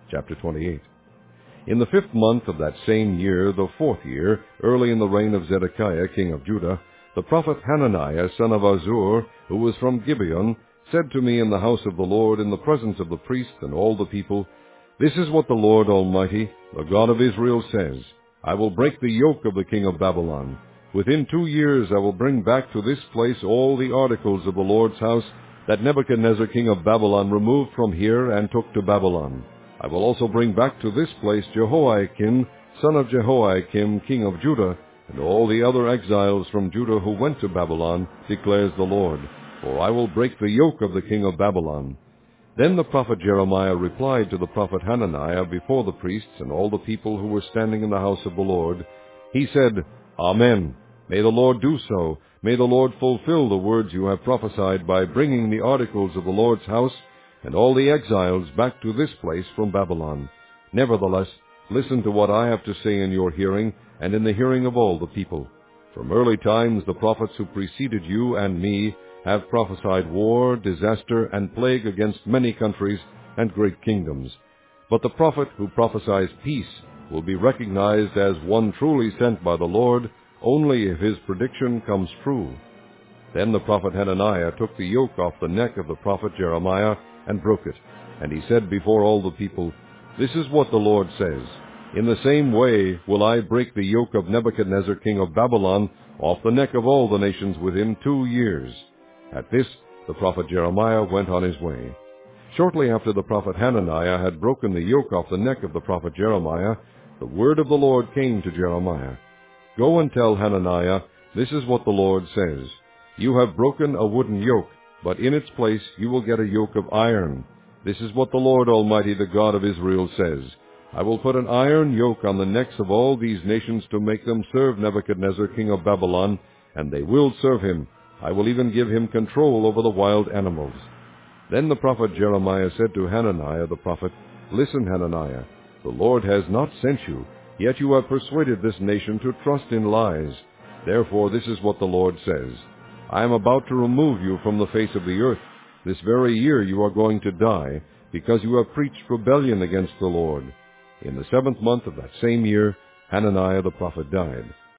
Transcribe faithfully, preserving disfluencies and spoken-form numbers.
Chapter twenty-eight. In the fifth month of that same year, the fourth year, early in the reign of Zedekiah king of Judah, the prophet Hananiah son of Azur, who was from Gibeon, said to me in the house of the Lord, in the presence of the priest and all the people, This is what the Lord Almighty, the God of Israel, says, I will break the yoke of the king of Babylon. Within two years I will bring back to this place all the articles of the Lord's house that Nebuchadnezzar king of Babylon removed from here and took to Babylon. I will also bring back to this place Jehoiakim, son of Jehoiakim, king of Judah, and all the other exiles from Judah who went to Babylon, declares the Lord. For I will break the yoke of the king of Babylon. Then the prophet Jeremiah replied to the prophet Hananiah before the priests and all the people who were standing in the house of the Lord. He said, Amen. May the Lord do so. May the Lord fulfill the words you have prophesied by bringing the articles of the Lord's house and all the exiles back to this place from Babylon. Nevertheless, listen to what I have to say in your hearing and in the hearing of all the people. From early times the prophets who preceded you and me have prophesied war, disaster, and plague against many countries and great kingdoms. But the prophet who prophesies peace will be recognized as one truly sent by the Lord only if his prediction comes true. Then the prophet Hananiah took the yoke off the neck of the prophet Jeremiah and broke it. And he said before all the people, This is what the Lord says, In the same way will I break the yoke of Nebuchadnezzar king of Babylon off the neck of all the nations within two years. At this the prophet Jeremiah went on his way. Shortly after the prophet Hananiah had broken the yoke off the neck of the prophet Jeremiah, the word of the Lord came to Jeremiah. Go and tell Hananiah, This is what the Lord says, You have broken a wooden yoke, but in its place you will get a yoke of iron. This is what the Lord Almighty, the God of Israel, says, I will put an iron yoke on the necks of all these nations to make them serve Nebuchadnezzar king of Babylon, and they will serve him. I will even give him control over the wild animals. Then the prophet Jeremiah said to Hananiah the prophet, Listen, Hananiah, the Lord has not sent you, yet you have persuaded this nation to trust in lies. Therefore this is what the Lord says, I am about to remove you from the face of the earth. This very year you are going to die, because you have preached rebellion against the Lord. In the seventh month of that same year, Hananiah the prophet died.